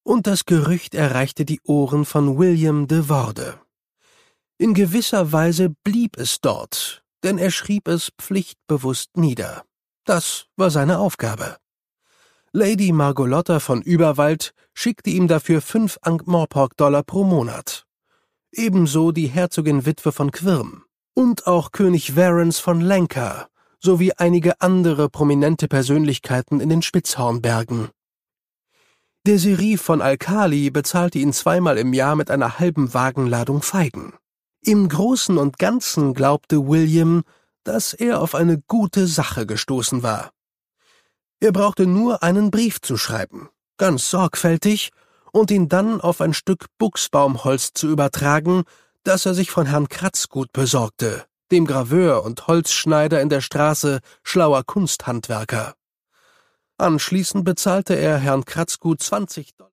und das Gerücht erreichte die Ohren von William de Warde. In gewisser Weise blieb es dort, denn er schrieb es pflichtbewusst nieder. Das war seine Aufgabe. Lady Margolotta von Überwald schickte ihm dafür 5 Ankh-Morpork-Dollar pro Monat. Ebenso die Herzogin-Witwe von Quirm und auch König Varens von Lanka sowie einige andere prominente Persönlichkeiten in den Spitzhornbergen. Desiree von Alkali bezahlte ihn 2-mal im Jahr mit einer halben Wagenladung Feigen. Im Großen und Ganzen glaubte William, dass er auf eine gute Sache gestoßen war. Er brauchte nur einen Brief zu schreiben, ganz sorgfältig, und ihn dann auf ein Stück Buchsbaumholz zu übertragen, das er sich von Herrn Kratzgut besorgte, dem Graveur und Holzschneider in der Straße Schlauer Kunsthandwerker. Anschließend bezahlte er Herrn Kratzgut $20.